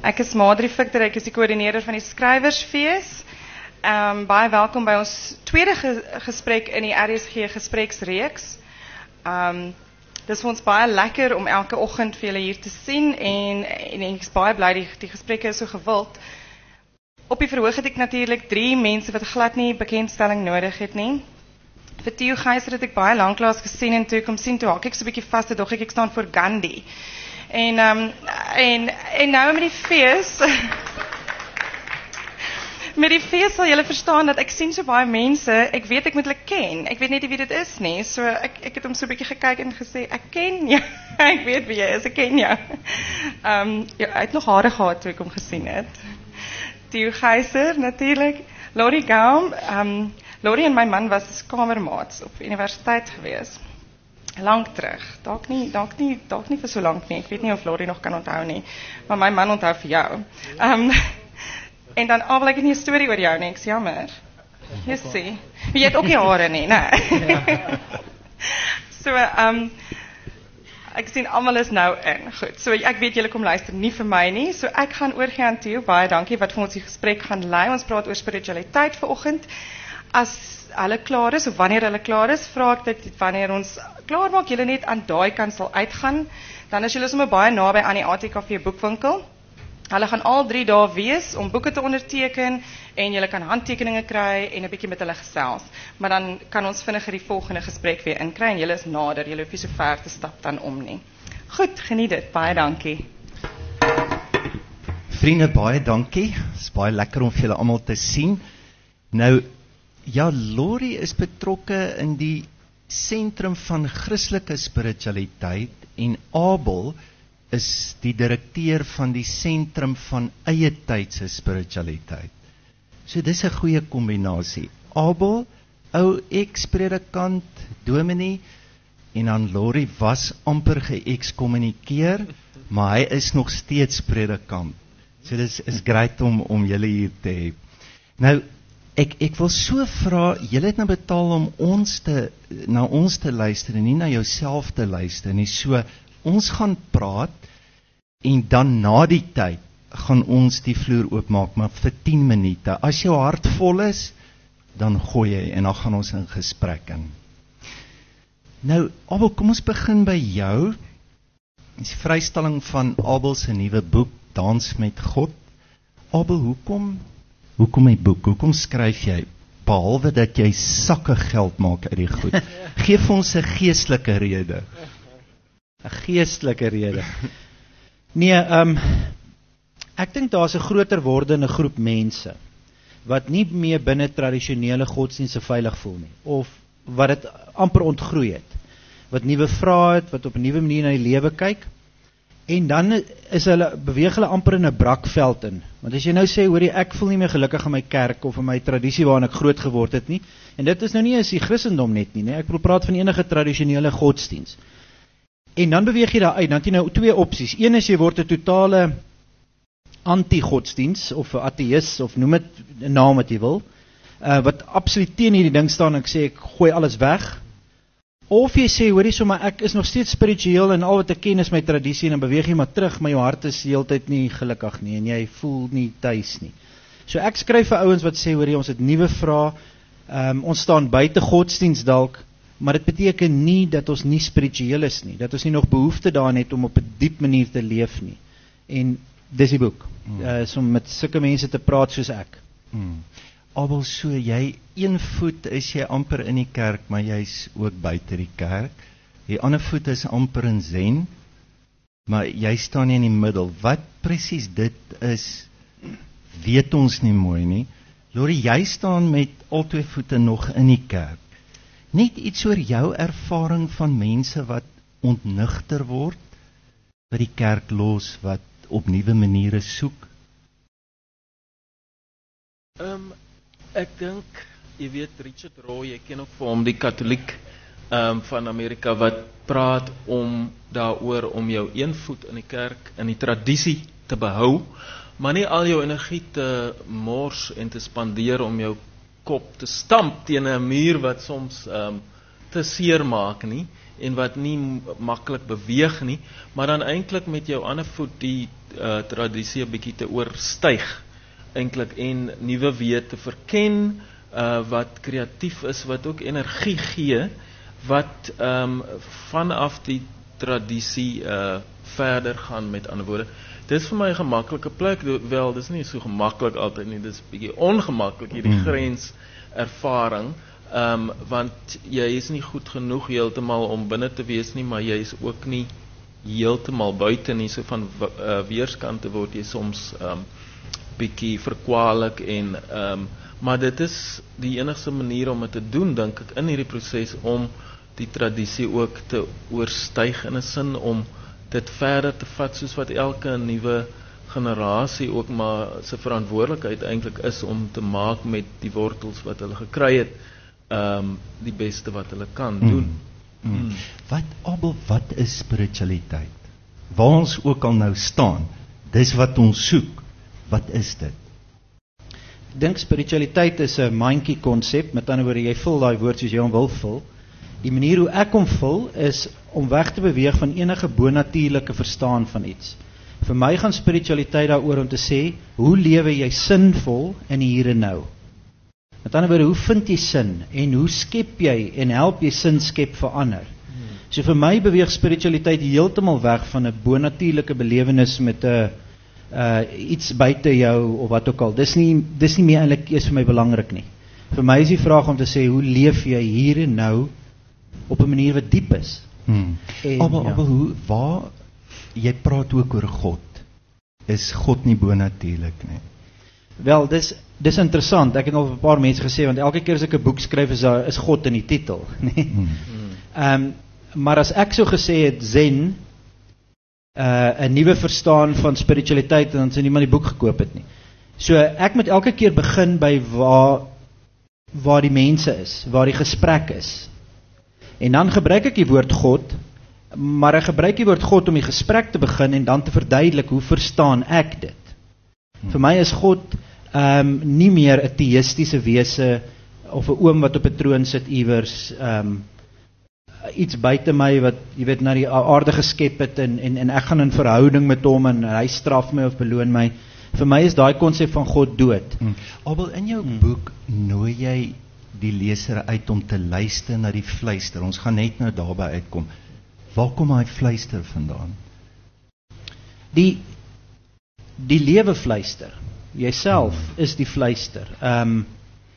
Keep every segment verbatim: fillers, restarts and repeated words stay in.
Ek is Madri Victor, ek is die koördineerder van die Skrywersfees. Um, baie welkom by ons tweede ge gesprek in die R S G gespreksreeks. Um, Dit is vir ons baie lekker om elke oggend vir julle hier te sien en, en ek is baie bly die, die gesprekke is so gewild. Op die verhoog het ek natuurlik drie mense wat glad nie bekendstelling nodig het nie. Vir Theo Geyser het ek baie lanklaas gesien en toe ek hom sien toe hak ek so 'n bietjie vas, toe dog ek ek staan voor Gandhi. En um, en en nou met die fees Met die fees sal julle verstaan dat ek sien so baie mense, ek weet ek moet hulle ken. Ek weet net nie wie dit is nie. So ek ek het hom so 'n bietjie gekyk en gesê ek ken jou. Ek weet wie jy is, ek ken jou. Ehm um, ja, hy het nog hare gehad toe ek hom gesien het. Theo Geyser natuurlik, Laurie Gaum, ehm um, Laurie en my man was kamermaats op universiteit gewees. Lank terug. Dalk nie, dalk nie, dalk nie vir so lank nie. Ek weet nie of Laurie nog kan onthou nie, maar my man onthou vir jou. Ehm um, En dan, ah, wil ek nie 'n storie oor jou nie, ek's jammer. Jy sê, jy het ook nie hare nie, né? So, um, ek sien almal is nou in. Goed, so ek weet julle kom luister nie vir my nie, so ek gaan oorgie aan Theo, baie dankie wat vir ons die gesprek gaan lei. Ons praat oor spiritualiteit vanoggend. As hulle klaar is, of wanneer hulle klaar is, vra ek dat wanneer ons klaar maak, julle net aan daai kant sal uitgaan, dan is julle sommer baie naby aan die A T K V boekwinkel. Hulle gaan al drie dae wees om boeke te onderteken en julle kan handtekeninge kry en 'n bietjie met hulle gesels. Maar dan kan ons vinniger die volgende gesprek weer inkry en julle is nader, julle hoef nie so ver te stap dan om nie. Goed, geniet dit. Baie dankie. Vriende, baie dankie. Dit is baie lekker om vir julle almal te sien. Nou, ja, Laurie is betrokke in die sentrum van Christelike spiritualiteit en Abel is die direkteur van die sentrum van eie tydse spiritualiteit. So dis 'n goeie kombinasie. Abel, ou ex-predikant, dominee, en dan Laurie was amper geëxkommunikeer, maar hy is nog steeds predikant. So dis is great om om julle hier te hê. Nou, ek ek wil so vra, julle het nou betaal om ons te na ons te luister en nie na jouself te luister nie. So ons gaan praat en dan na die tyd gaan ons die vloer oopmaak, maar vir tien minute. As jou hart vol is, dan gooi jy en dan gaan ons in gesprek in. Nou, Abel, kom ons begin by jou. Die vrystelling van Abel se nuwe boek, Dans met God. Abel, hoekom, hoekom die boek? Hoekom skryf jy? Behalwe dat jy sakke geld maak uit die goed. Geef ons 'n geestelike rede. 'n Geestelike rede. Nee, um, ek dink daar's 'n groter wordende groep mense wat nie meer binne tradisionele godsdienste veilig voel nie, of wat dit amper ontgroei het, wat nuwe vrae het, wat op 'n nuwe manier na die lewe kyk, en dan is hulle, beweeg hulle amper in 'n brakveld in. Want as jy nou sê, hoorie, ek voel nie meer gelukkig in my kerk of in my tradisie waarin ek groot geword het nie, en dit is nou nie eens die Christendom net nie, nie. Ek wil praat van enige tradisionele godsdienst. En dan beweeg jy daar uit, dan het jy nou twee opsies. Een is jy word 'n totale anti-godsdienst, of 'n ateïs, of noem dit 'n naam wat jy wil, uh, wat absoluut teen hierdie ding staan, en ek sê, ek gooi alles weg. Of jy sê, hoorie, so, maar ek is nog steeds spiritueel, en al wat ek ken is my tradisie, en dan beweeg jy maar terug, maar jou hart is die hele tyd nie gelukkig nie, en jy voel nie tuis nie. So ek skryf vir ouens wat sê, hoorie, ons het nuwe vrae, um, ons staan buite godsdienst dalk, maar dit beteken nie dat ons nie spiritueel is nie, dat ons nie nog behoefte daarin het om op 'n diep manier te leef nie. En dis die boek, hmm. uh, om met sulke mense te praat soos ek. Hmm. Abel, so jy, een voet is jy amper in die kerk, maar jy's ook buite die kerk. Die ander voet is amper in zen, maar jy staan nie in die middel. Wat presies dit is, weet ons nie mooi nie. Laurie, jy staan met al twee voete nog in die kerk. Net iets oor jou ervaring van mense wat ontnigter word, wat die kerk los, wat op nuwe maniere soek. Um, ek dink, jy weet, Richard Roy, ek ken ook vir hom die katholiek um, van Amerika, wat praat om daaroor om jou een voet in die kerk, in die tradisie te behou, maar nie al jou energie te mors en te spandeer om jou kop te stamp teen 'n muur wat soms um, te seer maak nie, en wat nie maklik beweeg nie, maar dan eintlik met jou ander voet die uh, tradisie 'n bietjie te oorstyg eintlik en nuwe weë te verken, uh, wat kreatief is, wat ook energie gee, wat um, vanaf die tradisie uh, verder gaan, met ander woorde. Dit is vir my 'n gemaklike plek, wel, dit is nie so gemaklik altyd nie, dit is 'n bietjie ongemaklik, hierdie Hmm. grenservaring, um, want jy is nie goed genoeg heeltemal om binne te wees nie, maar jy is ook nie heeltemal buite nie, so van uh, weerskante word jy soms um, bietjie verkwalik en um, maar dit is die enigste manier om dit te doen, dink ek, in hierdie proses om die tradisie ook te oorstyg in 'n sin om dit verder te vat soos wat elke nuwe generasie ook maar sy verantwoordelikheid eintlik is om te maak met die wortels wat hulle gekry het, um, die beste wat hulle kan doen. Mm. Mm. Wat, Abel, wat is spiritualiteit? Waar ons ook al nou staan, dis wat ons soek. Wat is dit? Ek dink spiritualiteit is 'n mandjie konsep, met ander woorde, jy vul daai woord soos jy hom wil vul. Die manier hoe ek hom vul is om weg te beweeg van enige bonatuurlike verstaan van iets. Vir my gaan spiritualiteit daaroor om te sê, hoe lewe jy sinvol in die hier en nou? Met ander woorde, hoe vind jy sin en hoe skep jy en help jy sin skep vir ander? Hmm. So vir my beweeg spiritualiteit heeltemal weg van 'n bonatuurlike belewenis met 'n uh, iets buite jou of wat ook al. Dis nie dis nie meer eintlik eers vir my belangrik nie. Vir my is die vraag om te sê, hoe leef jy hier en nou op 'n manier wat diep is? Hmm. En, Abel, ja. Abel, hoe, waar, jy praat ook oor God. Is God nie bonatuurlik nie? Wel, dis dis interessant. Ek het al 'n paar mense gesê, want elke keer as ek 'n boek skryf is daar is God in die titel, nee. Hmm. Ehm um, maar as ek so gesê het Zen, uh, 'n nuwe verstaan van spiritualiteit, dan sou niemand die boek gekoop het nie. So ek moet elke keer begin by waar waar die mense is, waar die gesprek is. En dan gebruik ek die woord God, maar ek gebruik die woord God om die gesprek te begin en dan te verduidelik hoe verstaan ek dit. Hmm. Vir my is God um, nie meer 'n teïstiese wese of 'n oom wat op 'n troon sit iewers, um, iets buite my wat jy weet na die aarde geskep het en en en ek gaan in verhouding met hom en hy straf my of beloon my. Vir my is daai konsep van God dood. Hmm. Abel, in jou Hmm. boek nooi jy die leser uit om te luister na die fluister. Ons gaan net nou daarby uitkom. Waar kom hy fluister vandaan? Die die lewe fluister. Jouself hmm. is die fluister. Ehm um,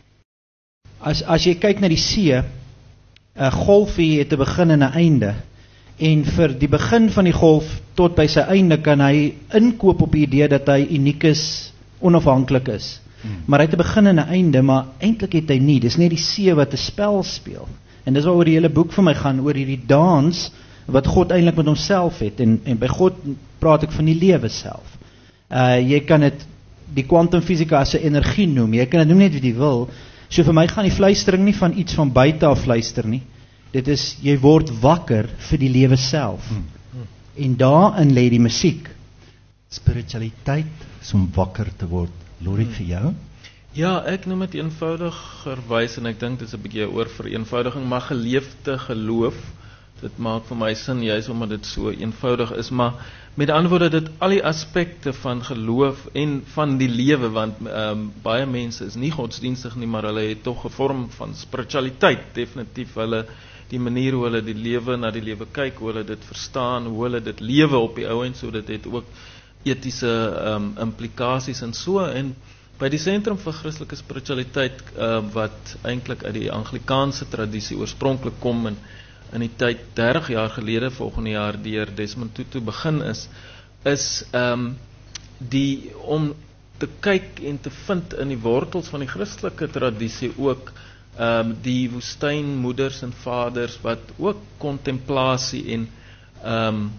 as as jy kyk na die see, 'n golfie het 'n begin en 'n einde. En vir die begin van die golf tot by sy einde kan hy inkoop op die idee dat hy uniek is, onafhanklik is. Hmm. Maar hy het 'n begin en 'n einde, maar eintlik het hy nie. Dis net die see wat 'n spel speel. En dis waaroor die hele boek vir my gaan, oor hierdie dans wat God eintlik met homself het. En en by God praat ek van die lewe self. Uh jy kan dit die kwantumfisika as 'n energie noem. Jy kan dit noem net wat jy wil. So vir my gaan die fluistering nie van iets van buite af fluister nie. Dit is jy word wakker vir die lewe self. Hmm. Hmm. En daarin lê die musiek. Spiritualiteit is om wakker te word. Lori, vir jou? Ja, ek noem dit eenvoudigerwys en ek dink dit is 'n bietjie oor vereenvoudiging, maar geleefde geloof. Dit maak vir my sin juis omdat dit so eenvoudig is, maar met ander woorde dit al die aspekte van geloof en van die lewe, want um, baie mense is nie godsdienstig nie, maar hulle het tog 'n vorm van spiritualiteit, definitief hulle die manier hoe hulle die lewe na die lewe kyk, hoe hulle dit verstaan, hoe hulle dit lewe op die ou end, so dit het ook etiese um, implikasies en so. En by die Sentrum vir Christelike Spiritualiteit uh, wat eintlik uit die Anglikaanse tradisie oorspronklik kom en in die tyd dertig jaar gelede volgende jaar deur Desmond Tutu begin is, is um, die om te kyk en te vind in die wortels van die Christelike tradisie ook um, die woestynmoeders en vaders wat ook kontemplasie en um,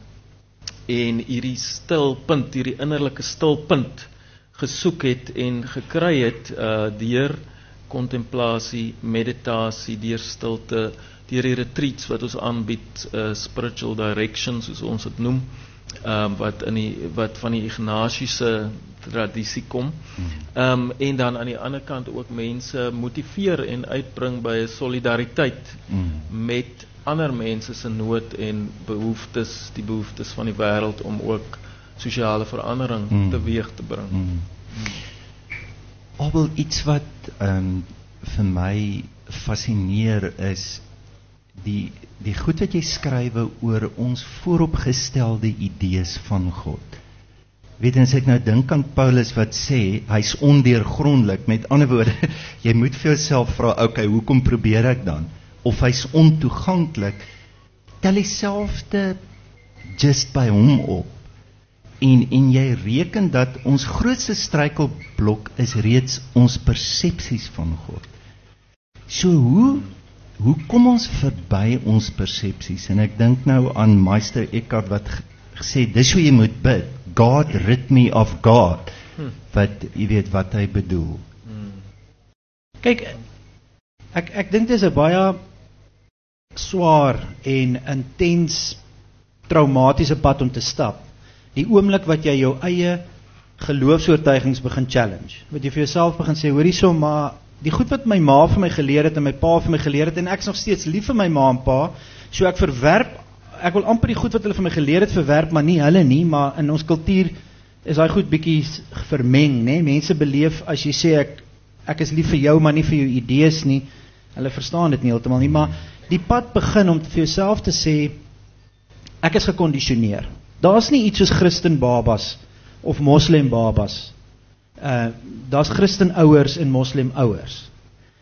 en hierdie stilpunt, hierdie innerlike stilpunt gesoek het en gekry het uh, deur kontemplasie, meditasie, deur stilte, deur die retreats wat ons aanbied, uh, spiritual direction soos ons dit noem, um, wat in die wat van die Ignatiese tradisie kom. Um, en dan aan die ander kant ook mense motiveer en uitbring by solidariteit mm. met ander mense se nood en behoeftes, die behoeftes van die wêreld om ook sosiale verandering Mm. teweeg te bring. Mm. Abel, iets wat um, vir my fascineer is die die goed wat jy skrywe oor ons vooropgestelde idees van God. Weet jy, as ek nou dink aan Paulus wat sê hy's ondeurgrondelik, met ander woorde, jy moet vir jouself vra, okay, hoekom probeer ek dan? Of hy's ontoeganklik, tel dieselfde just by hom op. En, en jy reken dat ons grootste struikelblok is reeds ons persepsies van God. So hoe, hoe kom ons verby ons persepsies? En ek dink nou aan Meister Eckhart wat gesê, dis hoe jy moet bid, God rid me of God, hmm. wat, jy weet wat hy bedoel. Hmm. Kyk, ek, ek dink dit is 'n baie swaar en intens traumatiese pad om te stap. Die oomblik wat jy jou eie geloofsoortuigings begin challenge, wat jy vir jouself begin sê, hoor hierso, maar die goed wat my ma vir my geleer het en my pa vir my geleer het, en ek is nog steeds lief vir my ma en pa, so ek verwerp, ek wil amper die goed wat hulle vir my geleer het verwerp, maar nie hulle nie, maar in ons kultuur is daai goed bietjie vermeng, né? Mense beleef as jy sê ek ek is lief vir jou, maar nie vir jou idees nie. Hulle verstaan dit nie heeltemal nie, maar die pad begin om vir jouself te sê ek is gekondisioneer. Daar's nie iets soos Christen babas of Moslem babas. Uh daar's Christen ouers en Moslem ouers.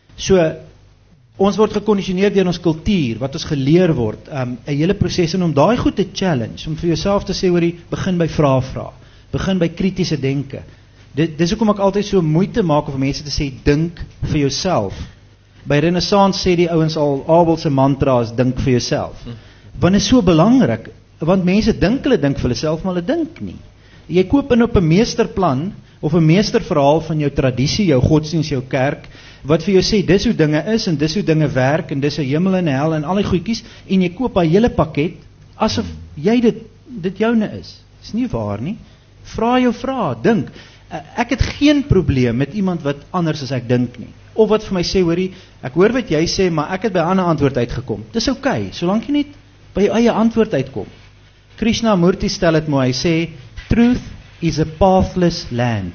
So ons word gekondisioneer deur ons kultuur, wat ons geleer word, um, 'n hele proses en om daai goed te challenge, om vir jouself te sê, hoorie, begin by vrae vra, begin by kritiese denke. Dit dis hoekom ek altyd so moeite maak om vir mense te sê, dink vir jouself. By Renaissance sê die ouens al, Abel se mantra is dink vir jouself. Want dit is so belangrik, want mense dink hulle dink vir hulle self, maar hulle dink nie. Jy koop in op 'n meesterplan of 'n meesterverhaal van jou tradisie, jou godsdienst, jou kerk, wat vir jou sê, dis hoe dinge is, en dis hoe dinge werk, en dis 'n hemel en 'n hel, en al die goedjies, en jy koop 'n hele pakket, asof jy dit, dit joune is. Dis nie waar nie. Vra jou vrae, dink. Ek het geen probleem met iemand wat anders as ek dink nie. Of wat vir my sê, hoorie, ek hoor wat jy sê, maar ek het by 'n ander antwoord uitgekom. Dis oukei, solank jy net by jou eie antwoord uitkom. Krishnamurti stel dit mooi, hy sê, truth is a pathless land.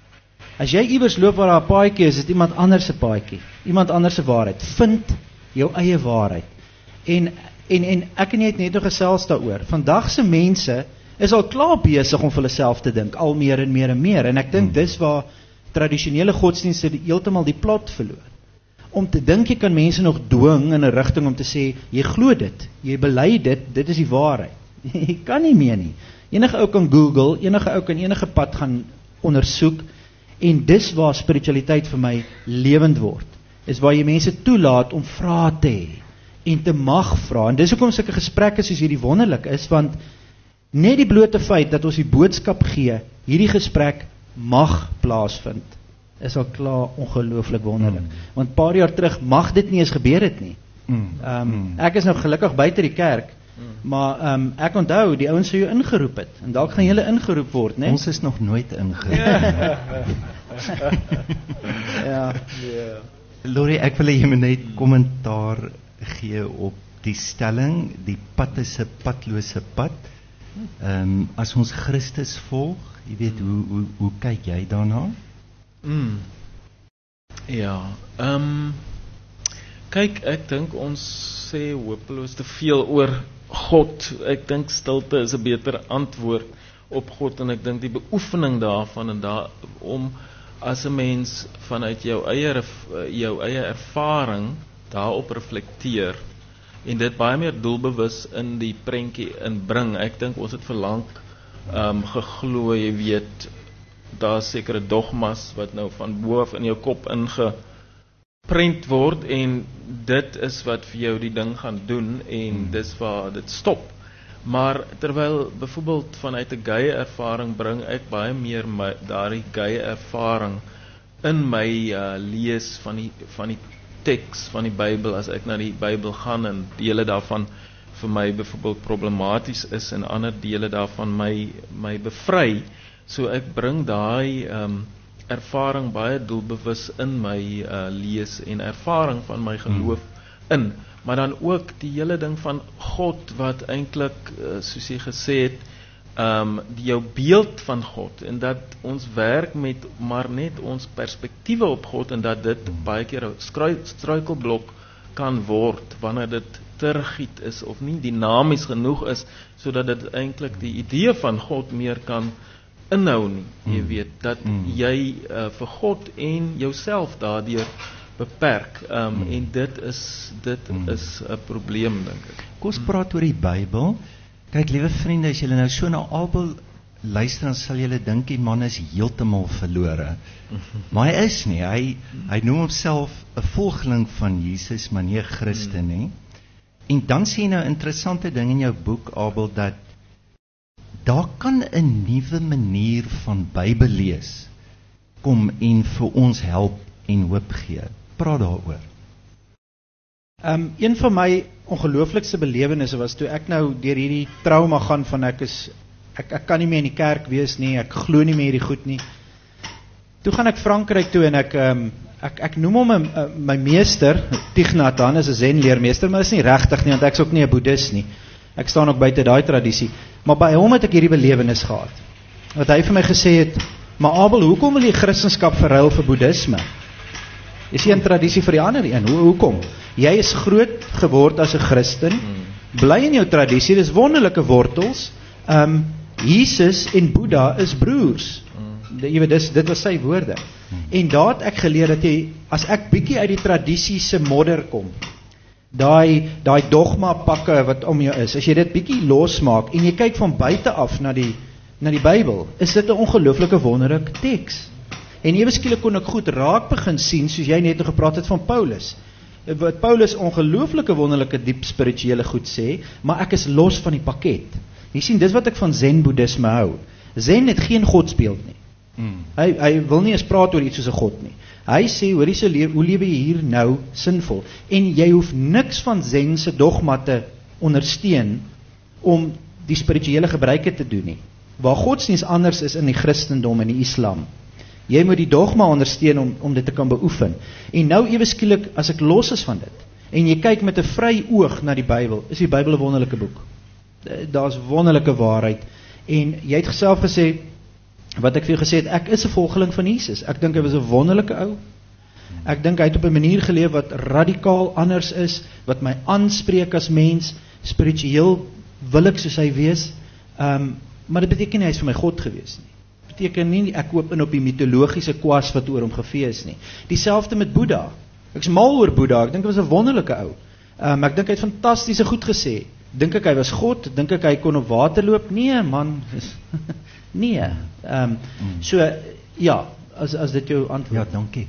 As jy iewers loop waar daar 'n paadjie is, is dit iemand anders se paadjie, iemand anders se waarheid. Vind jou eie waarheid. En en en ek en jy het net nog gesels daaroor. Vandag se mense is al klaar besig om vir hulle self te dink, al meer en meer en meer. En ek dink dis waar tradisionele godsdienste heeltemal die plot verloor. Om te dink jy kan mense nog dwing in 'n rigting om te sê, jy glo dit, jy bely dit, dit is die waarheid. Jy kan nie meer nie. Enige ou kan Google, enige ou kan enige pad gaan ondersoek, en dis waar spiritualiteit vir my lewend word, is waar jy mense toelaat om vrae te hê, en te mag vra, en dis hoekom sulke gesprekke soos hierdie wonderlik is, want net die blote feit dat ons die boodskap gee, hierdie gesprek mag plaasvind, is al klaar ongelooflik wonderlik, mm. want paar jaar terug mag dit nie eens gebeur het nie. Mm. Um, ek is nou gelukkig buite die kerk, Mm. maar um, ek onthou, die ouens sou jou ingeroep het, en dalk gaan julle ingeroep word, né? Ons is nog nooit ingeroep. ja. Yeah. Lori, ek wil jy moet net kommentaar gee op die stelling, die pad is 'n padlose pad. Um, as ons Christus volg, jy weet, hoe, hoe, hoe kyk jy daarna? Mm. Ja, ehm um, kyk, ek dink ons sê hopeloos te veel oor God. Ek dink stilte is 'n beter antwoord op God, en ek dink die beoefening daarvan en daar om as 'n mens vanuit jou eie jou eie ervaring daarop reflekteer en dit baie meer doelbewus in die prentjie inbring. Ek dink ons het verlang um, geglo, jy weet, daar sekere dogmas wat nou van bo af in jou kop ingeprent word, en dit is wat vir jou die ding gaan doen, en hmm. dis waar dit stop. Maar terwyl byvoorbeeld vanuit 'n geie ervaring bring ek baie meer my, daardie geie ervaring in my uh, lees van die van die teks van die Bybel, as ek na die Bybel gaan en dele daarvan vir my byvoorbeeld problematies is en ander dele daarvan my my bevry. So ek bring daai um, ervaring baie doelbewus in my uh, lees en ervaring van my geloof in. maar dan ook die hele ding van God wat eintlik, uh, soos jy gesê het, um, die jou beeld van God, en dat ons werk met maar net ons perspektiewe op God, en dat dit baie keer 'n struikelblok kan word, wanneer dit te rigied is, of nie dinamies genoeg is, sodat dit eintlik die idee van God meer kan inhou nie, jy weet, dat jy uh, vir God en jouself daardeur beperk, um, mm. en dit is dit mm. is 'n probleem, dink ek. Kom ons praat oor die Bybel. Kyk, liewe vriende, as julle nou so na Abel luister, dan sal julle dink die man is heeltemal verlore. Maar hy is nie, hy, hy noem homself 'n volgeling van Jesus, maar nie 'n Christen nie. En dan sê jy nou 'n interessante ding in jou boek, Abel, dat daar kan 'n nuwe manier van Bybel lees kom en vir ons help en hoop gee. Praat daaroor. Um, een van my ongelooflikste belewennisse was toe ek nou deur hierdie trauma gaan van ek is ek, ek kan nie meer in die kerk wees nie, ek glo nie meer hierdie goed nie. Toe gaan ek Frankryk toe en ek um, ek, ek noem hom my, my meester, Thich Nhat Hanh is 'n zen-leermeester, maar is nie regtig nie, want ek is ook nie 'n boeddhis nie. Ek staan ook buite daai tradisie. Maar by hom het ek hierdie belewenis gehad. Wat hy vir my gesê het, maar Abel, hoekom wil jy Christendom verruil vir boeddhisme? Is jy 'n tradisie vir die ander een? Hoe, hoekom? Jy is groot geword as 'n Christen, bly in jou tradisie, dis wonderlike wortels. Um, Jesus en Boeddha is broers. De, jy weet, dis, dit was sy woorde. En daar het ek geleer dat jy, as ek bietjie uit die tradisie se modder kom, daai daai dogma pakke wat om jou is, as jy dit bietjie losmaak en jy kyk van buite af na die na die Bybel, is dit 'n ongelooflike wonderlike teks. En ewe skielik kon ek goed raak begin sien, soos jy net gepraat het van Paulus. Wat Paulus ongelooflike wonderlike diep spirituele goed sê, maar ek is los van die pakket. Jy sien, dis wat ek van Zen boeddhisme hou. Zen het geen godsbeeld nie. Mm. Hy hy wil nie eens praat oor iets soos 'n god nie. Hy sê, hoor jy so leef, hoe lewe jy hier nou sinvol? En jy hoef niks van Zen se dogma te ondersteun om die spirituele gebruike te doen nie. Waar godsdienst anders is in die Christendom en die Islam. Jy moet die dogma ondersteun om, om dit te kan beoefen. En nou ewe skielik, as ek los is van dit, en jy kyk met 'n vry oog na die Bybel, is die Bybel 'n wonderlike boek. Daar's wonderlike waarheid. En jy het self gesê, wat ek vir jou gesê het, ek is 'n volgeling van Jesus. Ek dink hy was 'n wonderlike ou. Ek dink hy het op 'n manier geleef wat radikaal anders is, wat my aanspreek as mens, spiritueel wil ek soos hy wees. Um, maar dit beteken nie hy is vir my God gewees nie. Beteken nie ek koop in op die mitologiese kwas wat oor hom gevee is nie. Dieselfde met Boeddha. Ek is mal oor Boeddha. Ek dink hy was 'n wonderlike ou. Um, ek dink hy het fantastiese goed gesê. Dink ek hy was God? Dink ek hy kon op water loop? Nee, man. nee. Um, so ja, as as dit jou antwoord. Ja, dankie.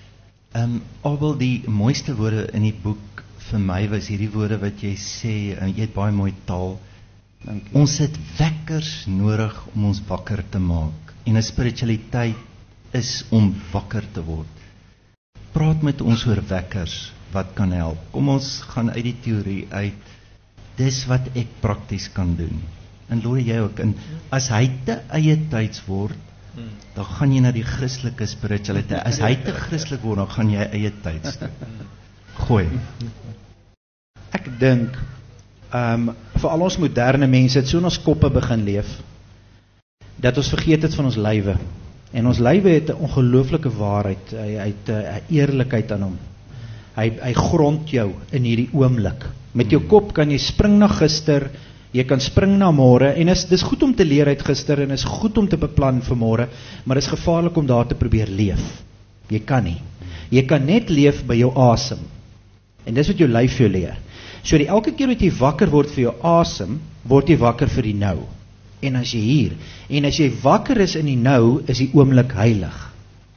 Um, Abel, die mooiste woorde in die boek vir my was hierdie woorde wat jy sê, en jy het baie mooi taal. Dankie. Ons het wekkers nodig om ons wakker te maak. En 'n spiritualiteit is om wakker te word. Praat met ons oor wekkers, wat kan help. Kom ons gaan uit die teorie uit. Dis wat ek prakties kan doen. En Lore, jy ook. En as hy te eie tyds word, dan gaan jy na die Christelike spiritualiteit. As hy te Christelik word, dan gaan jy eie tyds doen. Gooi. Ek dink, um, vir al ons moderne mense, het so in ons koppe begin leef, dat ons vergeet het van ons lywe. En ons lywe het 'n ongelooflike waarheid, hy, hy het 'n eerlikheid aan hom. Hy, hy grond jou in hierdie oomblik. Met jou kop kan jy spring na gister, jy kan spring na môre, en is, dis goed om te leer uit gister, en is goed om te beplan vir môre, maar is gevaarlik om daar te probeer leef. Jy kan nie. Jy kan net leef by jou asem. En dis wat jou lyf jou leer. So die elke keer wat jy wakker word vir jou asem, word jy wakker vir die nou. En as jy hier, en as jy wakker is in die nou, is die oomblik heilig.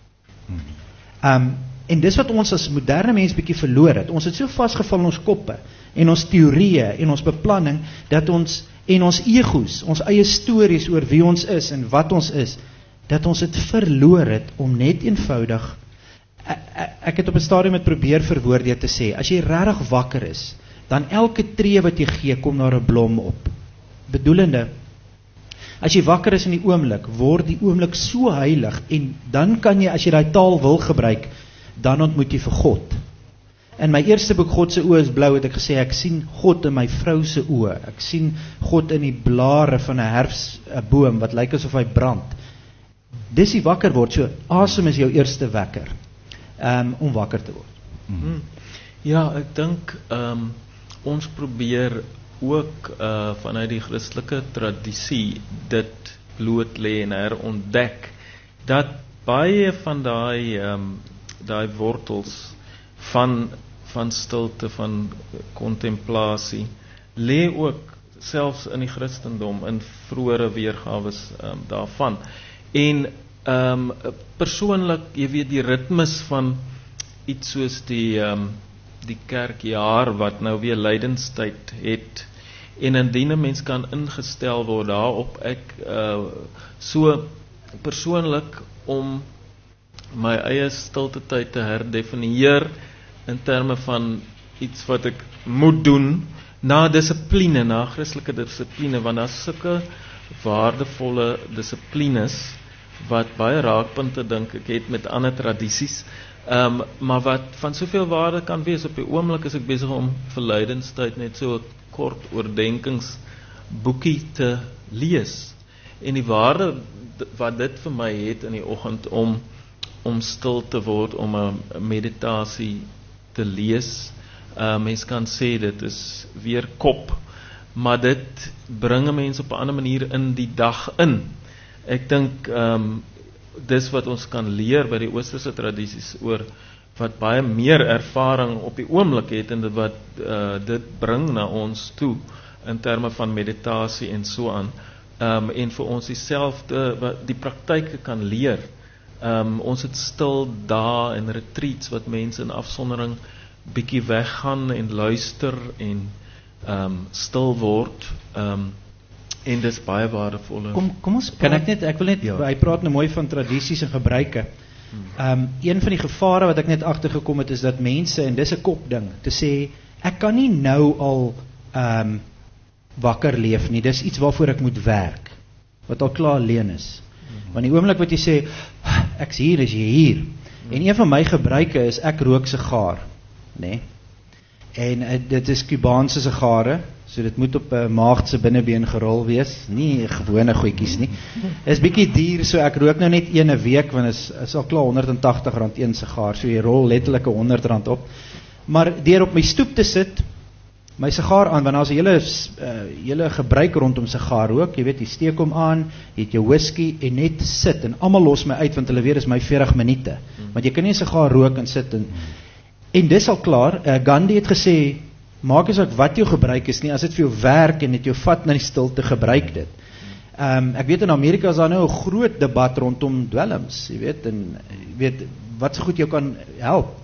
Um, en dis wat ons as moderne mens bietjie verloor het. Ons het so vasgeval in ons koppe, en ons teorieë, en ons beplanning, dat ons, en ons egos, ons eie stories oor wie ons is, en wat ons is, dat ons het verloor het, om net eenvoudig, ek, ek het op 'n stadium het probeer verwoord deur te sê, as jy regtig wakker is, dan elke tree wat jy gee, kom daar 'n blom op. Bedoelende, as jy wakker is in die oomblik, word die oomblik so heilig, en dan kan jy, as jy daai taal wil gebruik, dan ontmoet jy vir God. In my eerste boek, God se oë is blou, het ek gesê, ek sien God in my vrou se oë. Ek sien God in die blare van 'n herfsboom, wat lyk asof hy brand. Dis die wakker word, so asem is jou eerste wekker, um, om wakker te word. Mm-hmm. Ja, ek dink, um, ons probeer ook uh, vanuit die Christelike tradisie dit bloot lê en herontdek, dat baie van daai um, daai wortels van, van stilte, van kontemplasie, lê ook selfs in die Christendom, in vroeëre weergawes um, daarvan. En um, persoonlik, jy weet, die ritmes van iets soos die, um, die kerkjaar, wat nou weer lydenstyd het, en indien 'n mens kan ingestel word daarop, ek uh, so persoonlik om my eie stilte tyd te herdefinieer in terme van iets wat ek moet doen na dissipline, na Christelike dissipline, want daar is sulke waardevolle dissiplines wat baie raakpunte dink ek het met ander tradisies, um, maar wat van soveel waarde kan wees. Op die oomblik is ek besig om vir lydenstyd net so 'n kort oordenkingsboekie te lees, en die waarde wat dit vir my het in die oggend om om stil te word, om 'n meditasie te lees. Uh, mens kan sê dit is weer kop, maar dit bring 'n mens op 'n ander manier in die dag in. Ek dink um, dis wat ons kan leer by die Oosterse tradisies oor wat baie meer ervaring op die oomblik het, en dit wat uh, dit bring na ons toe in terme van meditasie en so aan. Um, en vir ons dieselfde wat die praktyke kan leer. Um, ons het stil dae en retreats wat mense in afsondering bietjie weggaan en luister en um, stil word, um, en dis baie waardevolle. Kom, kom ons kan ek net, ek wil net, ja. Hy praat nou mooi van tradisies en gebruike. Um, een van die gevare wat ek net agtergekom het, is dat mense, en dis 'n kopding, te sê, ek kan nie nou al um, wakker leef nie, dis iets waarvoor ek moet werk, wat al klaar alleen is. Mm-hmm. Want die oomblik wat jy sê, ek's hier, is jy hier. Mm-hmm. En een van my gebruike is, ek rook sigaar, nee. En uh, dit is Kubaanse sigare, so dit moet op 'n uh, maagd se binnebeen gerol wees, nie gewone goedjies nie. Is bietjie duur, so ek rook nou net een 'n week, want is is al klaar honderd en tagtig rand een sigaar, so jy rol letterlik honderd rand op. Maar deur op my stoep te sit, my sigaar aan, want daar's 'n hele uh, hele gebruik rondom sigaar rook, jy weet, jy steek hom aan, jy het jou whisky en net sit, en almal los my uit, want hulle weet is my veertig minute. Want jy kan nie 'n sigaar rook en sit en en dis al klaar. uh, Gandhi het gesê, maak as ek wat jou gebruik is nie, as dit vir jou werk en dit jou vat na die stilte, gebruik dit. Um, ek weet in Amerika is daar nou 'n groot debat rondom dwelms, jy weet, en jy weet, wat so goed jou kan help.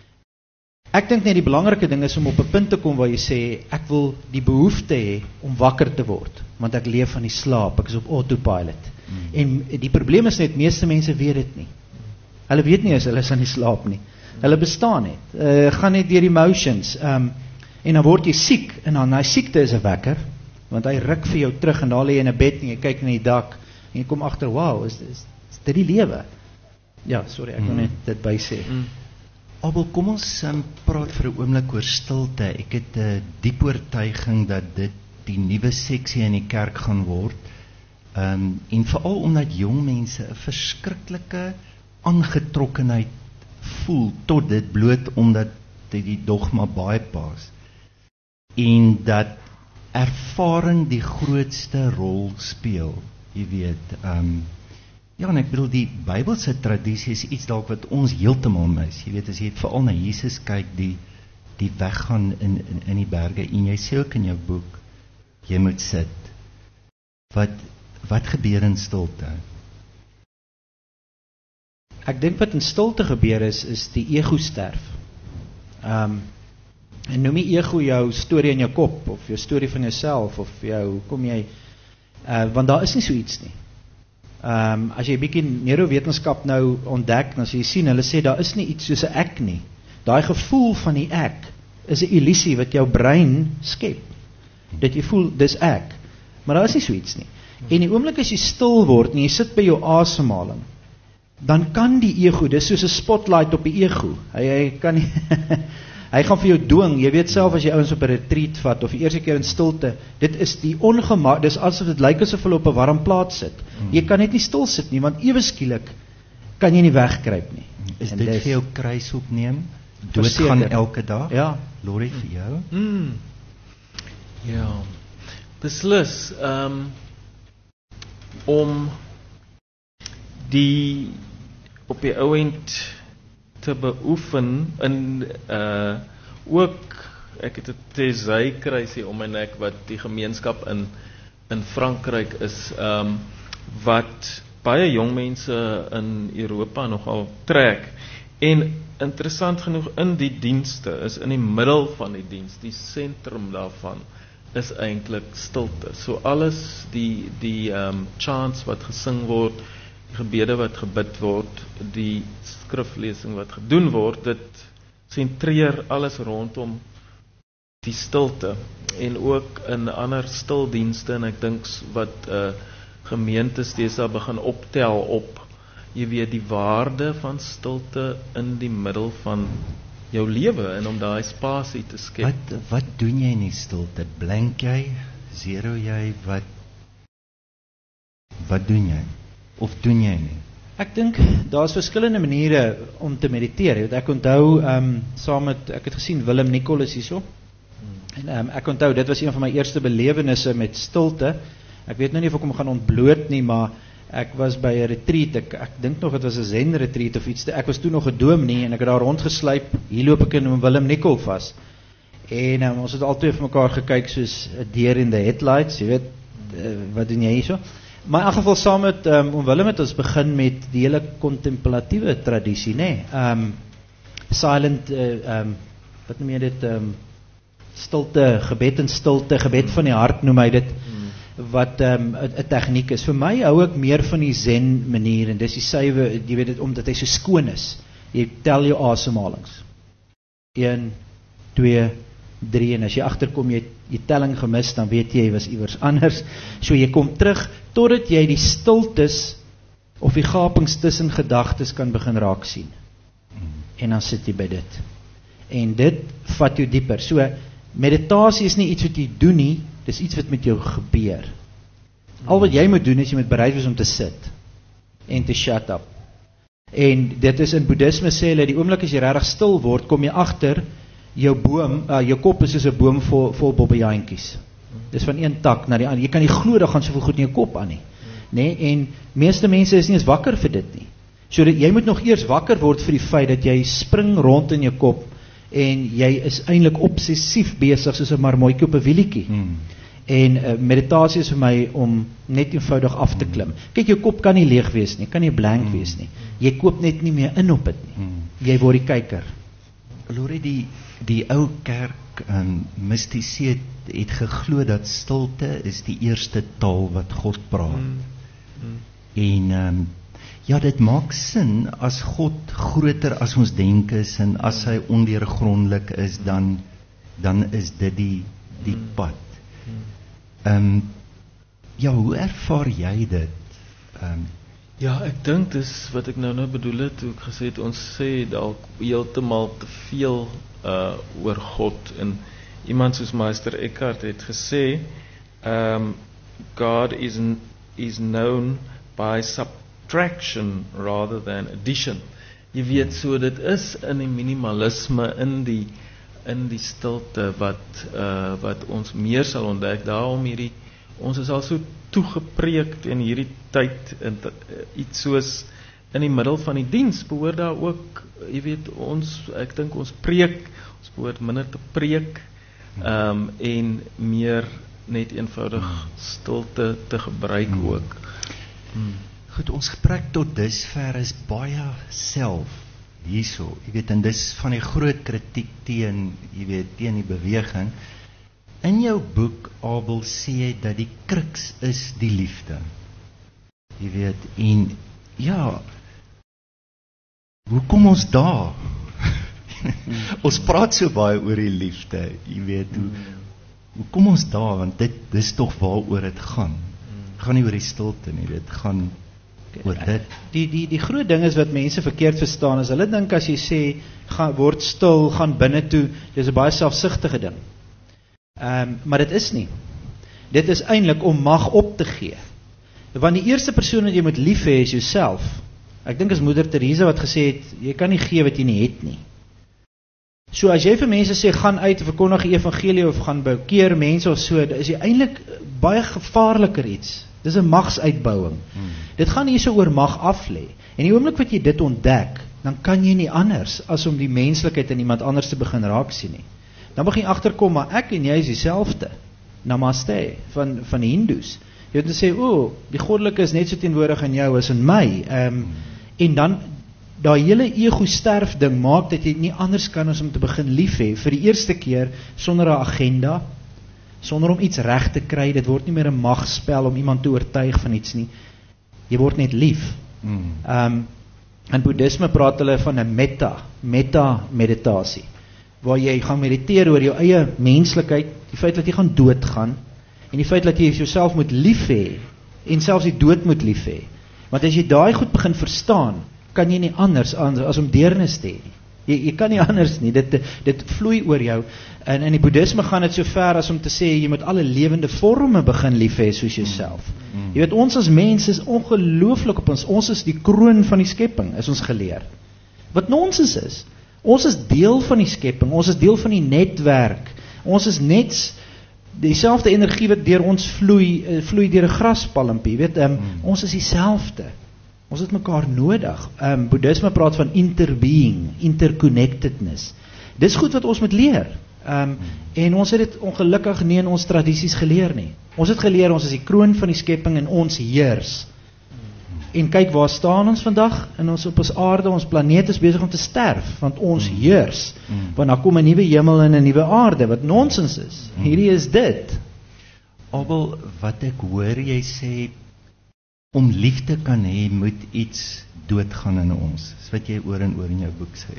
Ek dink net die belangrike ding is om op 'n punt te kom waar jy sê, ek wil die behoefte hê om wakker te word, want ek leef van die slaap, ek is op autopilot. Mm. En die probleem is net, meeste mense weet dit nie. Hulle weet nie as hulle is aan die slaap nie. Hulle bestaan net, uh, gaan net deur die motions, um, en dan word jy siek, en dan die siekte is 'n wekker, want hy ruk vir jou terug, en daar lê jy in 'n bed, en jy kyk na die dak, en jy kom agter, wow, is, is, is dit die lewe? Ja, sorry, ek wil net dit by sê. Mm. Abel, kom ons um, praat vir 'n oomblik oor stilte. Ek het 'n uh, diep oortuiging dat dit die nuwe seksie in die kerk gaan word, um, en veral omdat jong mense 'n verskriklike aangetrokkenheid voel tot dit, bloot omdat dit die dogma bypass, en dat ervaring die grootste rol speel, jy weet. Um, ja, en ek bedoel, die Bybelse tradisie is iets dalk wat ons heeltemal mis, jy weet, as jy veral na Jesus kyk, die, die weggaan in, in, in die berge, en jy sê ook in jou boek, jy moet sit. Wat, wat gebeur in stilte? Ek dink wat in stilte gebeur is, is die ego sterf. Um, en noem nie ego jou storie in jou kop, of jou storie van jouself, of jou, kom jy, uh, want daar is nie so iets nie. Um, as jy 'n bietjie neurowetenskap nou ontdek, dan sê jy sien, hulle sê, daar is nie iets soos 'n ek nie. Daai gevoel van die ek, is 'n illusie wat jou brein skep. Dat jy voel, dis ek. Maar daar is nie so iets nie. En die oomblik as jy stil word, en jy sit by jou asemhaling, dan kan die ego, dis soos 'n spotlight op die ego, hy, hy kan nie, Hy gaan vir jou dwing, jy weet self as jy ouens op 'n retreat vat of die eerste keer in stilte, dit is die ongemak, dis asof dit lyk asof hulle op 'n warm plaas sit. Jy kan net nie stil sit nie, want ewe skielik kan jy nie wegkruip nie. Is En dit dis- vir jou kruis opneem? Doodgaan Verseker. elke dag? Ja. Lori, vir jou? Mm. Ja, beslis um, om die op die ouend te beoefen in uh, ook, ek het 'n Tesei kruisie om my nek wat die gemeenskap in in Frankryk is, um, wat baie jong mense in Europa nogal trek. En interessant genoeg in die dienste is in die middel van die diens, die sentrum daarvan is eintlik stilte. So alles die die um, chants wat gesing word, die gebede wat gebid word, die skriflesing wat gedoen word, dit sentreer alles rondom die stilte. En ook in ander stildienste, en ek dink wat uh, gemeentes deesdae begin optel op, jy weet, die waarde van stilte in die middel van jou lewe en om daai spasie te skep. Wat, wat doen jy in die stilte? Blank jy? Zero jy? Wat, wat doen jy? Of doen jy nie? Ek dink daar's verskillende maniere om te mediteer. Jy weet, ek onthou um, saam met, ek het gesien Willem Nicol is hierso. En um, ek onthou dit was een van my eerste belewennisse met stilte. Ek weet nou nie of ek hom gaan ontbloot nie, maar ek was by 'n retreat. Ek ek dink nog dit was 'n Zen retreat of iets. Ek was toe nog 'n dominee en ek het daar rondgesluip. Hier loop ek in Willem Nicol vas. En um, ons het altyd vir mekaar gekyk soos 'n deer in the headlights, jy weet, uh, wat doen jy hierso? Maar in elk geval saam met um, om Willem het ons begin met die hele kontemplatiewe tradisie, nê? Nee? Um silent uh, um wat noem jy dit, um stilte, gebed in stilte, gebed van die hart noem hy dit. Wat 'n um, tegniek is. Vir my hou ek meer van die Zen manier en dis die suiwe, jy weet dit omdat hy so skoon is. Jy tel jou asemhalings. een, twee, drie en as jy agterkom jy jy telling gemis, dan weet jy jy was iewers anders. So jy kom terug totdat jy die stiltes of die gapings tussen gedagtes kan begin raak sien. En dan sit jy by dit. En dit vat jou dieper. So meditasie is nie iets wat jy doen nie, dis iets wat met jou gebeur. Al wat jy moet doen is jy moet bereid wees om te sit en te shut up. En dit is in boeddhisme sê hulle die oomblik as jy regtig stil word, kom jy agter jou boom, uh, jou kop is soos 'n boom vol vol bobbejaantjies. Dis van een tak na die ander. Jy kan nie glo dat gaan soveel goed in jou kop aan nie. Nê? Nee? En meeste mense is nie eens wakker vir dit nie. So dat jy moet nog eers wakker word vir die feit dat jy spring rond in jou kop en jy is eintlik obsessief besig soos 'n marmotjie op 'n wielietjie. Hmm. En uh, meditasie is vir my om net eenvoudig af te klim. Kyk, jou kop kan nie leeg wees nie, kan nie blank hmm. wees nie. Jy koop net nie meer in op dit nie. Hmm. Jy word die kyker. Lori, die die ou kerk um, mystici het, het geglo dat stilte is die eerste taal wat God praat. Hmm. Hmm. En um, ja, dit maak sin as God groter as ons denk is en as hy ondeurgrondelik is, dan dan is dit die die pad. Ehm um, ja, hoe ervaar jy dit? Ehm um, Ja, ek dink dis wat ek nou nou bedoel het, toe ek gesê het ons sê dalk heeltemal te veel uh oor God, en iemand soos Meister Eckhart het gesê, um, God is is known by subtraction rather than addition. Jy weet, so dit is in die minimalisme, in die in die stilte wat uh wat ons meer sal ontdek. Daarom hierdie, ons is al so toegepreek in hierdie tyd, en uh, iets soos in die middel van die diens behoort daar ook, jy weet, ons, ek dink ons preek, ons behoort minder te preek, um, en meer net eenvoudig stilte te gebruik hmm. ook. Hmm. Goed, ons gesprek tot dusver is baie self hierso, jy weet, en dis van die groot kritiek teen, jy weet, teen die beweging. In jou boek, Abel, sê jy dat die kruks is die liefde. Jy weet, en ja, hoe kom ons daar? Ons praat so baie oor die liefde, jy weet, hoe, hoe kom ons daar? Want dit dis toch waaroor het gaan. Het gaan nie oor die stilte nie, dit gaan oor dit. Die die die groot ding is wat mense verkeerd verstaan is hulle dink as jy sê gaan word stil, gaan binne toe, dis 'n baie selfsugtige ding. Ehm um, maar dit is nie. Dit is eintlik om mag op te gee. Want die eerste persoon wat jy moet lief hê is jouself. Ek dink is Moeder Teresa wat gesê het, jy kan nie gee wat jy nie het nie. So as jy vir mense sê, gaan uit, verkondig die evangelie of gaan bekeer mense of so, is jy eintlik baie gevaarliker iets. Dis 'n magsuitbouing. Hmm. Dit gaan nie so oor mag aflê. En die oomblik wat jy dit ontdek, dan kan jy nie anders as om die menslikheid in iemand anders te begin raak sien nie. Dan begin jy agterkom, maar ek en jy is dieselfde. Namaste, van, van die Hindoes. Jy moet sê, o, die goddelike is net so teenwoordig in jou as in my. Um, en dan, daai hele ego sterf ding maak dat jy nie anders kan as om te begin lief hê, vir die eerste keer, sonder 'n agenda, sonder om iets reg te kry, dit word nie meer 'n magspel om iemand te oortuig van iets nie. Jy word net lief. Mm. Um, in Boeddhisme praat hulle van 'n metta, metta-meditasie, waar jy gaan mediteer oor jou eie menslikheid, die feit dat jy gaan doodgaan, en die feit dat jy jouself moet lief hê, en selfs die dood moet lief hê. Want as jy daai goed begin verstaan, kan jy nie anders as om deernis te hê nie. Jy, jy kan nie anders nie, dit, dit vloei oor jou. En in die Boeddhisme gaan dit so ver as om te sê, jy moet alle lewende vorme begin lief hê soos jouself. Mm. Jy weet, ons as mens is ongelooflik op ons, ons is die kroon van die skepping, is ons geleer. Wat nonsens is, ons is deel van die skepping, ons is deel van die netwerk, ons is net dieselfde energie wat deur ons vloei, vloei deur 'n graspalmpie, weet, um, mm. ons is dieselfde. Ons het mekaar nodig. Um, Boeddhisme praat van interbeing, interconnectedness. Dis goed wat ons moet leer. Um, en ons het dit ongelukkig nie in ons tradisies geleer nie. Ons het geleer, ons is die kroon van die skepping en ons heers. En kyk, waar staan ons vandag? En ons op ons aarde, ons planeet is besig om te sterf, want ons heers. Want daar kom 'n nuwe hemel en 'n nuwe aarde, wat nonsens is. Hierdie is dit. Abel, wat ek hoor jy sê, om lief te kan hê, moet iets doodgaan in ons. Dis wat jy oor en oor in jou boek sê.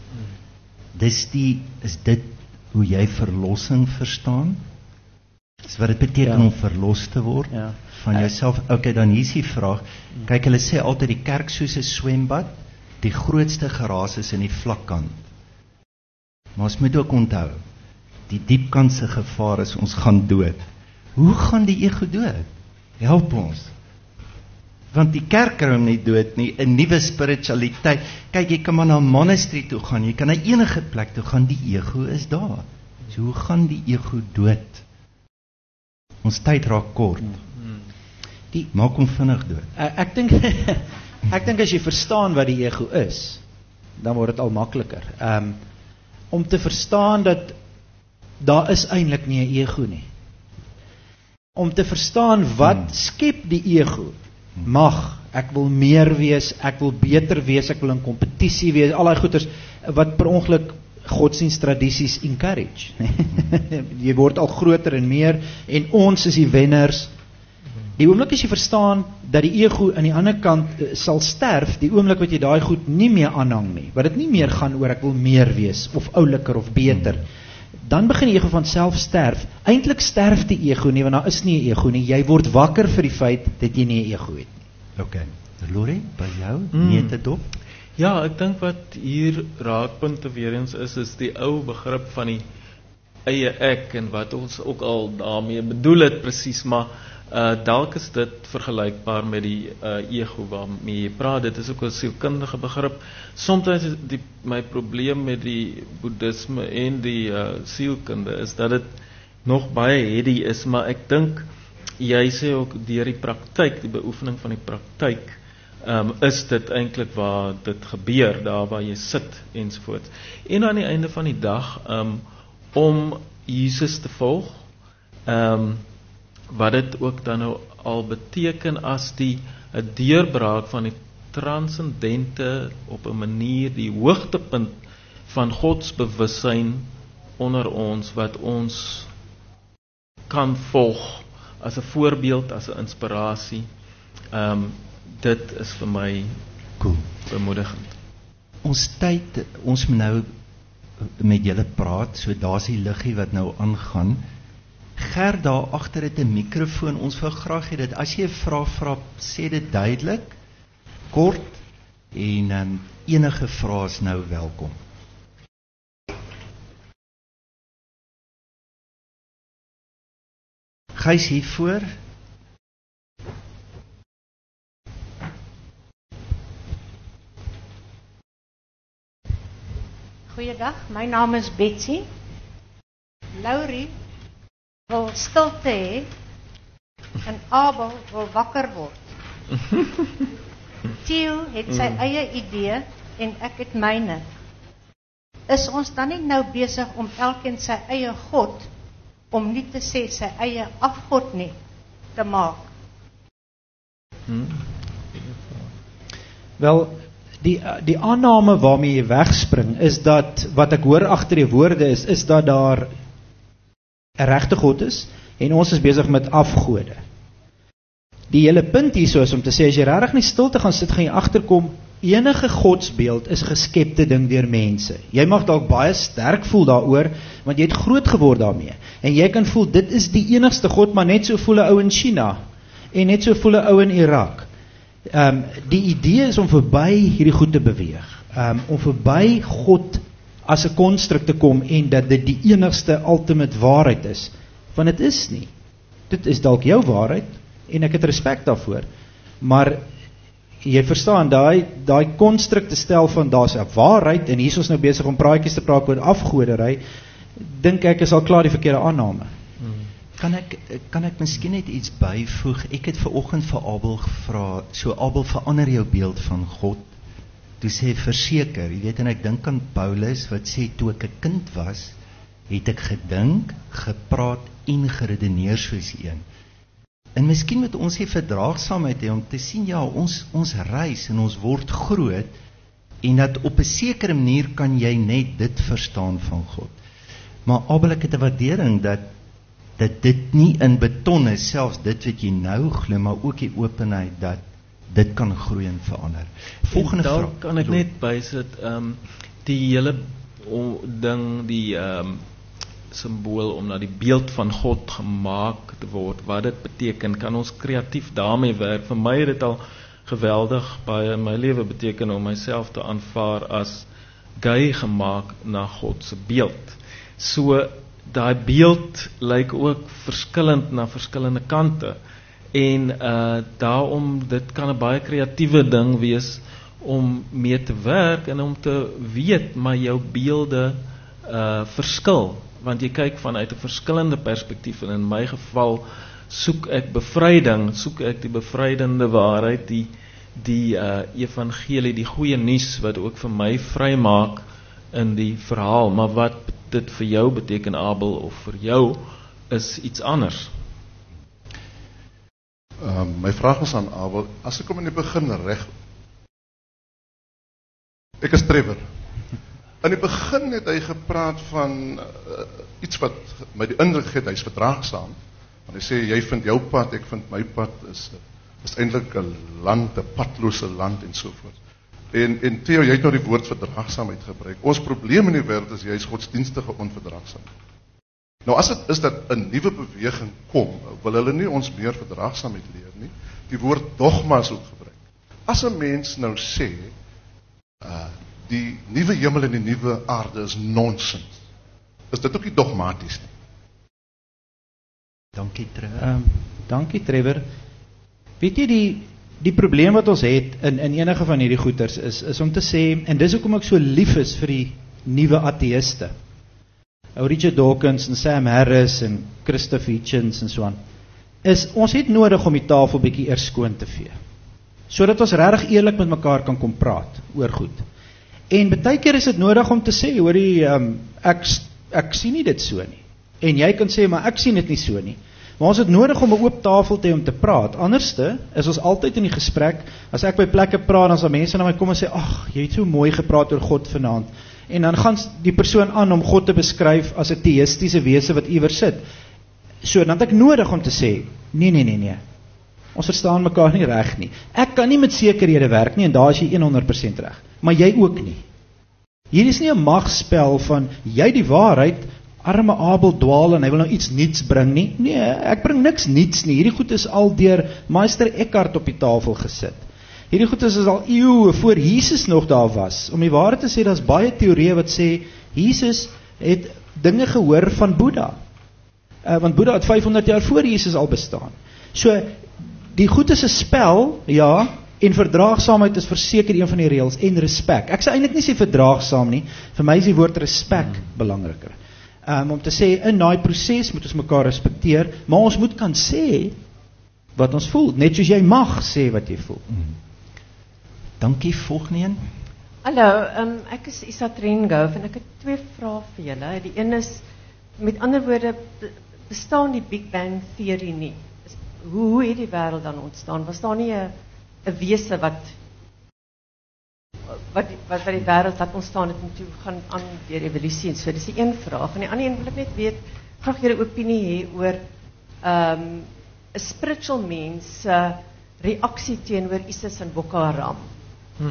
Dis die, is dit hoe jy verlossing verstaan? Dis wat dit beteken ja. om verlos te word ja. van jouself. Ok, dan hier is die vraag. Kyk, hulle sê altyd die kerk soos 'n swembad, die grootste geraas is in die vlakkant. Maar ons moet ook onthou, die diepkantse gevaar is ons gaan dood. Hoe gaan die ego dood? Help ons. Want die kerk kan hom nie dood nie, 'n nuwe spiritualiteit. Kyk, jy kan maar na 'n monastery toe gaan, jy kan na enige plek toe gaan, die ego is daar. So hoe gaan die ego dood? Ons tyd raak kort. Die, Maak hom vinnig dood. Ek, ek dink ek dink as jy verstaan wat die ego is, dan word dit al makliker. Um, om te verstaan dat daar is eintlik nie 'n ego nie. Om te verstaan wat hmm. skep die ego. Mag, ek wil meer wees, ek wil beter wees, ek wil in kompetisie wees, al die goeders wat per ongeluk godsdienstradisies encourage. Jy word al groter en meer, en ons is die wenners. Die oomblik as jy verstaan dat die ego aan die ander kant uh, sal sterf, die oomblik wat jy daai goed nie meer aanhang nie, wat dit nie meer gaan oor ek wil meer wees, of ouliker of beter, dan begin die ego van self sterf. Eintlik sterf die ego nie, want daar is nie 'n ego nie. Jy word wakker vir die feit dat jy nie 'n ego het nie. Ok. Lori, by jou? Mm. Neet dit op? Ja, ek dink wat hier raakpunte weer eens is, is die ou begrip van die eie ek, en wat ons ook al daarmee bedoel het presies, maar uh, dalk is dit vergelykbaar met die uh, ego waarmee jy praat. Dit is ook 'n sielkundige begrip. Soms is die, my probleem met die boeddhisme en die uh, sielkunde is dat dit nog baie heady is, maar ek dink jy sê ook deur die praktyk, die beoefening van die praktyk, um, is dit eintlik waar dit gebeur, daar waar jy sit ensovoorts. En aan die einde van die dag, um, om Jesus te volg, um, wat dit ook dan nou al beteken as die 'n deurbraak van die transcendente op 'n manier, die hoogtepunt van Gods bewussyn onder ons, wat ons kan volg as 'n voorbeeld, as 'n inspirasie. Um, dit is vir my cool, bemoedigend. Ons tyd, ons moet nou met julle praat, so daar's die liggie wat nou aangaan. Ger, daar agter het 'n mikrofoon, ons wil graag hê dit, as jy 'n vraag vra, sê dit duidelik, kort en um, enige vrae is nou welkom. Gys hiervoor. Goeiedag, my naam is Betsy. Laurie wil stilte hê en Abel wil wakker word. Theo het sy eie idee en ek het myne. Is ons dan nie nou besig om elkeen sy eie God, om nie te sê sy eie afgod nie, te maak? Hmm. Wel, die, die aanname waarmee jy wegspring, is dat, wat ek hoor agter die woorde is, is dat daar 'n regte God is, en ons is besig met afgode. Die hele punt hierso is om te sê, as jy regtig nie stil te gaan sit, gaan jy agterkom, enige godsbeeld is 'n geskepte ding deur mense. Jy mag dalk baie sterk voel daaroor, want jy het groot geword daarmee. En jy kan voel, dit is die enigste God, maar net so voel 'n ou in China, en net so voel 'n ou in Irak. Um, die idee is om verby hierdie goed te beweeg, um, om verby God as 'n konstruk te kom, en dat dit die enigste ultimate waarheid is, want dit is nie. Dit is dalk jou waarheid, en ek het respek daarvoor, maar jy verstaan, daai daai konstruk te stel van daar's 'n waarheid, en hier is ons nou besig om praatjies te praat oor afgodery, dink ek is al klaar die verkeerde aanname. Hmm. Kan ek kan ek miskien net iets byvoeg? Ek het vanoggend vir Abel gevra, so Abel, verander jou beeld van God. Toe sê verseker, jy weet, en ek dink aan Paulus wat sê, toe ek 'n kind was, het ek gedink, gepraat en geredeneer soos een. En miskien moet ons die verdraagsaamheid hê om te sien, ja, ons, ons reis en ons word groot, en dat op 'n sekere manier kan jy net dit verstaan van God. Maar Abel, ek het 'n waardering dat, dat dit nie in beton is, selfs dit wat jy nou glo, maar ook die openheid dat dit kan groei en verander. Volgende vraag. Dan kan ek net bysit, um, die hele o, ding, die um, symbool om na die beeld van God gemaak te word, wat dit beteken, kan ons kreatief daarmee werk. Vir my het dit al geweldig baie in my lewe beteken om myself te aanvaar as gay gemaak na God se beeld. So, daai beeld lyk ook verskillend na verskillende kante, en uh, daarom, dit kan 'n baie kreatiewe ding wees om mee te werk, en om te weet, maar jou beelde uh, verskil, want jy kyk vanuit 'n verskillende perspektief, en in my geval soek ek bevryding, soek ek die bevrydende waarheid, die, die uh, evangelie, die goeie nuus, wat ook vir my vry maak in die verhaal, maar wat dit vir jou beteken, Abel, of vir jou, is iets anders. Uh, my vraag is aan Abel, as ek kom in die begin reg, ek is Trevor. In die begin het hy gepraat van uh, iets wat my die indruk het, hy is verdraagsaam. Want hy sê, jy vind jou pad, ek vind my pad, is, is eintlik 'n land, 'n padlose land, en so voort. En, en Theo, jy het nou die woord verdraagsaamheid gebruik. Ons probleem in die wêreld is, jy is godsdienstige onverdraagsaamheid. Nou as dit is dat 'n nuwe beweging kom, wil hulle nie ons meer verdraagsaamheid leer nie, die woord dogma's ook gebruik. As 'n mens nou sê, uh, die nuwe hemel en die nuwe aarde is nonsens, is dit ook nie dogmaties nie? Dankie, Trevor. Um, dankie, Trevor. Weet jy, die, die probleem wat ons het in, in enige van hierdie goeters is, is om te sê, en dis hoekom ek so lief is vir die nuwe ateïste, Richard Dawkins en Sam Harris en Christopher Hitchens en so aan, is ons het nodig om die tafel bietjie eers skoon te vee, sodat ons regtig eerlik met mekaar kan kom praat oor goed. En baie keer is dit nodig om te sê, hoorie, um, ek, ek sien nie dit so nie. En jy kan sê, maar ek sien dit nie so nie. Maar ons het nodig om 'n oop tafel te hê om te praat. Anderste is ons altyd in die gesprek, as ek by plekke praat, dan sal mense na my kom en sê, ag, jy het so mooi gepraat oor God vanaand. En dan gaan die persoon aan om God te beskryf as 'n teïstiese wese wat iewers sit. So, dan het ek nodig om te sê, nee, nee, nee, nee. Ons verstaan mekaar nie reg nie. Ek kan nie met sekerhede werk nie, en daar is jy honderd persent reg. Maar jy ook nie. Hier is nie 'n magspel van, jy die waarheid, arme Abel dwaal en hy wil nou iets niets bring nie. Nee, ek bring niks niets nie. Hierdie goed is al deur Meester Eckhart op die tafel gesit. hierdie goed is al eeue voor Jesus nog daar was. Om die waarheid te sê, daar's baie teorieë wat sê Jesus het dinge gehoor van Boeddha. Uh, want Boeddha het vyfhonderd jaar voor Jesus al bestaan. So die goed is 'n spel, ja, en verdraagsaamheid is verseker een van die reëls en respek. Ek sê eintlik nie sê verdraagsaam nie, vir my is die woord respek belangriker. Um, om te sê in daai proses moet ons mekaar respekteer, maar ons moet kan sê wat ons voel, net soos jy mag sê wat jy voel. Hmm. Dankie, volgende een. Hallo, um, ek is Isa Trengove en ek het twee vrae vir julle. Die een is, met ander woorde, bestaan die Big Bang Theory nie? Is, hoe, hoe het die wêreld dan ontstaan? Was daar nie 'n 'n wese wat wat wat wat die wêreld laat ontstaan het en toe gaan aan deur evolusie en so? Dis die een vraag. En die ander een wil ek net weet, graag julle opinie hê oor ehm um, 'n spiritual mens se uh, reaksie teenoor ISIS en Boko Haram. Hmm.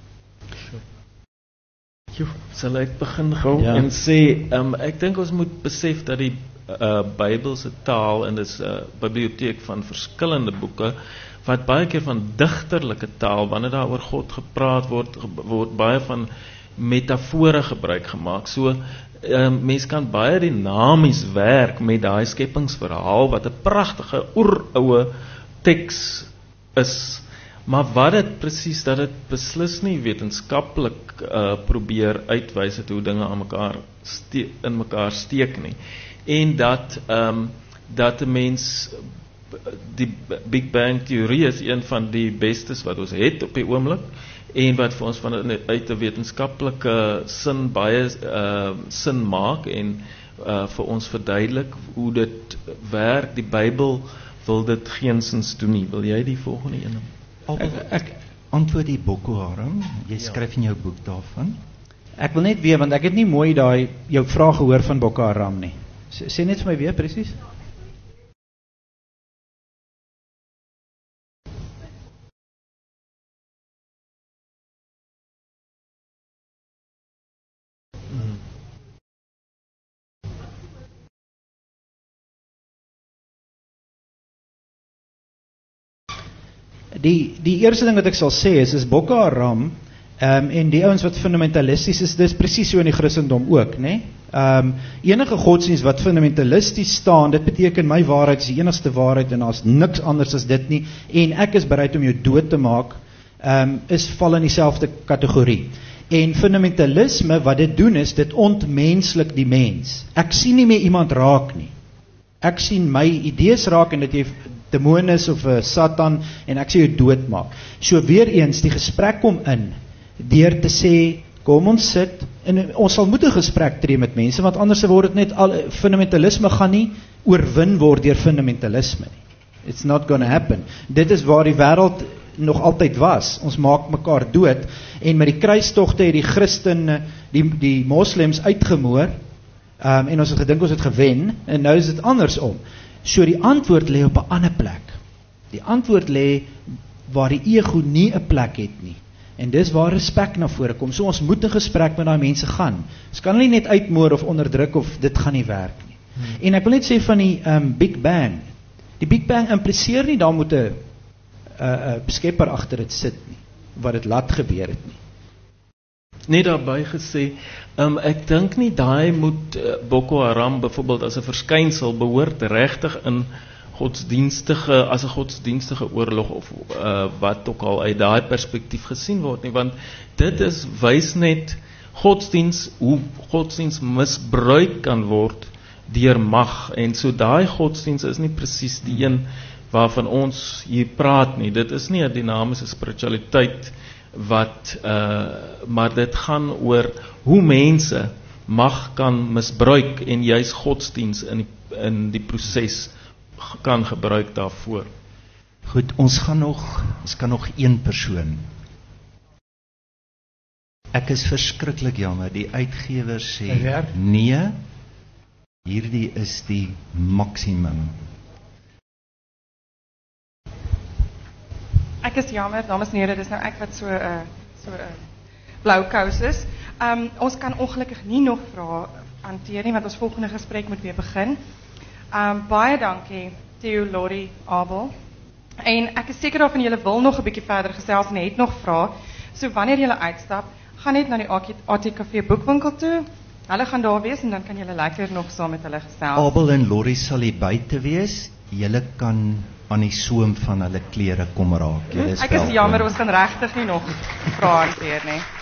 Jo, sal ek begin gou Ja. en sê, um, ek dink ons moet besef dat die uh, Bybelse taal, en dis 'n uh, biblioteek van verskillende boeke, wat baie keer van digterlike taal, wanneer daar oor God gepraat word, word baie van metafore gebruik gemaak. So, um, mens kan baie dinamies werk met daai skepingsverhaal, wat 'n pragtige oeroue teks is. Maar wat dit presies, dat dit beslis nie wetenskaplik uh, probeer uitwys het hoe dinge aan mekaar ste- in mekaar steek nie. En dat um, dat 'n mens, die Big Bang teorie is een van die bestes wat ons het op die oomblik, en wat vir ons van uit 'n wetenskaplike sin baie uh, sin maak en uh, vir ons verduidelik hoe dit werk. Die Bybel wil dit geensins doen nie. Wil jy die volgende een? Ek, ek antwoord die Boko Haram. Jy skryf in jou boek daarvan. Ek wil net weet, want ek het nie mooi daai jou vraag gehoor van Boko Haram nie. Sê, sê net vir my weer presies. Die die eerste ding wat ek sal sê is is Boko Haram um, en die ouens wat fundamentalisties is, dis presies so in die Christendom ook, né? Um, enige godsdienst wat fundamentalisties staan, dit beteken my waarheid is die enigste waarheid en daar's niks anders as dit nie, en ek is bereid om jou dood te maak, um, is val in dieselfde kategorie. En fundamentalisme, wat dit doen is, dit ontmenslik die mens. Ek sien nie meer iemand raak nie. Ek sien my idees raak en dit jy demonis of uh, Satan en ek sê jou doodmaak. So weer eens, die gesprek kom in deur te sê, kom ons sit en ons sal moet 'n gesprek tree met mense, want anders word dit net al, fundamentalisme gaan nie oorwin word deur fundamentalisme nie. It's not gonna happen. Dit is waar die wêreld nog altyd was. Ons maak mekaar dood en met die kruistogte het die Christen die die moslems uitgemoor. Um, en ons het gedink ons het gewen en nou is dit andersom. So die antwoord lê op 'n ander plek. Die antwoord lê waar die ego nie 'n plek het nie. En dis waar respek na vore kom. So ons moet 'n gesprek met daai mense gaan. Ons kan hulle nie net uitmoor of onderdruk of dit gaan nie werk nie. Hmm. En ek wil net sê van die um, Big Bang. Die Big Bang impliseer nie daar moet 'n 'n skepper agter dit sit nie, wat dit laat gebeur het nie. Net daarbey gesê, um, ek dink nie daai moet uh, Boko Haram byvoorbeeld as 'n verskynsel behoort regtig in godsdienstige, as 'n godsdienstige oorlog of uh, wat ook al uit daai perspektief gesien word nie, want dit is wys net godsdiens, hoe godsdiens misbruik kan word deur mag, en so daai godsdiens is nie presies die een waarvan ons hier praat nie. Dit is nie 'n dinamiese spiritualiteit wat, uh, maar dit gaan oor hoe mense mag kan misbruik en juis godsdiens in die, in die proses kan gebruik daarvoor. Goed, ons gaan nog, ons kan nog een persoon. Ek is verskriklik jammer, die uitgewer sê, nee, hierdie is die maksimum. Ek is jammer, dames en here, dis nou ek wat so 'n uh, so 'n uh, blou kous is. Um, ons kan ongelukkig nie nog vrae hanteer nie, want ons volgende gesprek moet weer begin. Um, baie dankie, Theo, Lori, Abel. En ek is seker daarvan julle wil nog 'n bietjie verder gesels en het nog vrae. So wanneer julle uitstap, gaan net na die A T K V boekwinkel toe. Hulle gaan daar wees en dan kan julle lekker nog saam met hulle gesels. Abel en Lorrie sal hier buite wees. Julle kan aan die soem van hulle klere kom raak. Julle is Ek is welkom. jammer, ons kan regtig nie nog vrae hanteer nie.